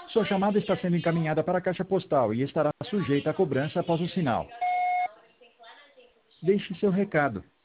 Sua chamada está sendo encaminhada para a caixa postal e estará sujeita a cobrança após o sinal. Deixe seu recado.